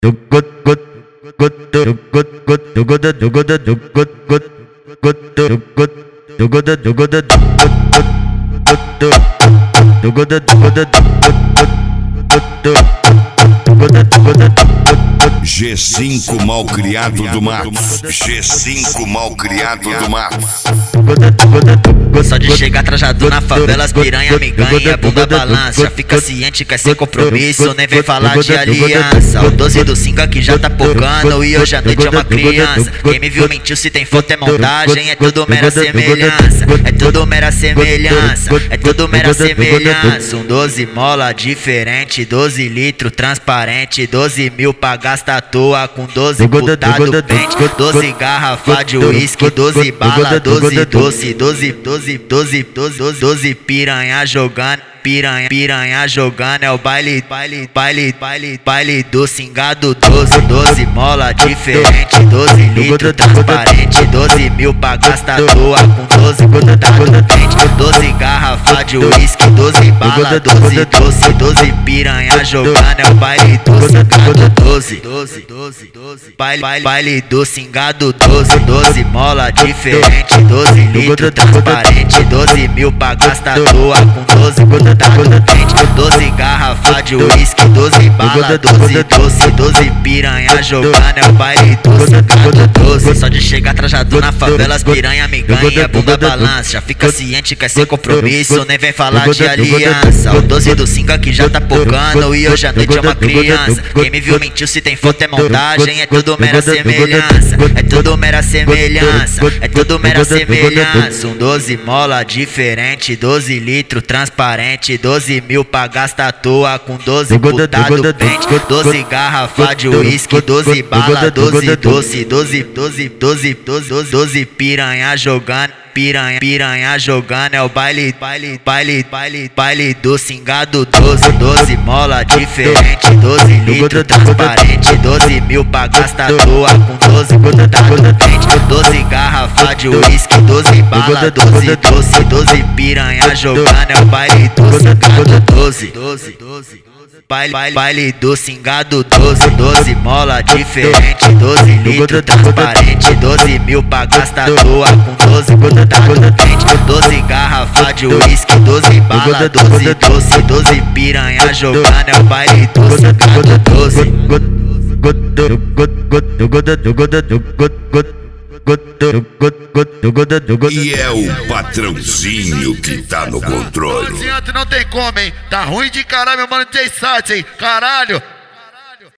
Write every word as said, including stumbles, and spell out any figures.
G cinco malcriado do mato. G cinco malcriado do mato. Só de chegar trajado na favela, as piranha me ganha, bunda balança. Já fica ciente, quer sem compromisso, nem vem falar de aliança. O doze do cinco aqui já tá pocando e hoje à noite é uma criança. Quem me viu mentiu, se tem foto é montagem, é tudo mera semelhança. É tudo mera semelhança, é tudo mera semelhança. Um doze mola diferente, doze litros transparente, doze mil pra gastar à toa com doze putado pente, doze garrafa de uísque, doze bala, doze doce, doze, doze, doze, doze, doze piranha jogando. Piranha, piranha jogando, é o baile, baile, baile, baile, baile do cingado. Doze, doze mola diferente, doze litros transparente, doze mil pra gastar à toa com doze putado quente, doze garrafa de uísque, doze bala, doze doce, doze piranha jogando, é o baile do cingado. Doze, doze, doze, doze, baile, baile, baile do cingado. Doze, doze mola diferente, doze litros transparente, doze mil pra gastar à toa com doze putado quente, doze garrafa de uísque, doze bala, doze doce, doze piranha jogando, é o baile do cingado. Doze, só de chegar trajado na favela, as piranha me ganha, bunda balança. Já fica ciente, quer sem compromisso, nem vem falar de aliança. O doze do cinco aqui já tá pocando e hoje à noite é uma criança. Quem me viu mentiu, se tem foto é montagem, é tudo mera semelhança. É tudo mera semelhança, é tudo mera semelhança. Um doze mola diferente, doze litros transparente, doze mil pra gastar à toa com doze putado pente, doze garrafa de uísque, doze bala, doze doce, doze, doze, doze, doze, doze piranha jogando. Piranha, piranha jogando, é o baile, baile, baile, baile, baile do cingado. Doze, doze mola diferente, doze litros transparente, doze mil pra gastar à toa com doze putado quente, doze garrafa de uísque, doze bala, doze doce, doze piranha jogando, é o baile do cingado. Doze, doze, doze, baile, baile, baile do cingado. Doze, doze mola diferente, doze litros transparente, doze mil pra gastar à toa com doze putado quente, doze garrafa de uísque, doze bala, doze doce, doze piranha jogando, é o baile do cingado. Doze. E é o patrãozinho que tá no controle. Não tem como, hein? Tá ruim de caralho, meu mano Jay Sat, hein? Caralho!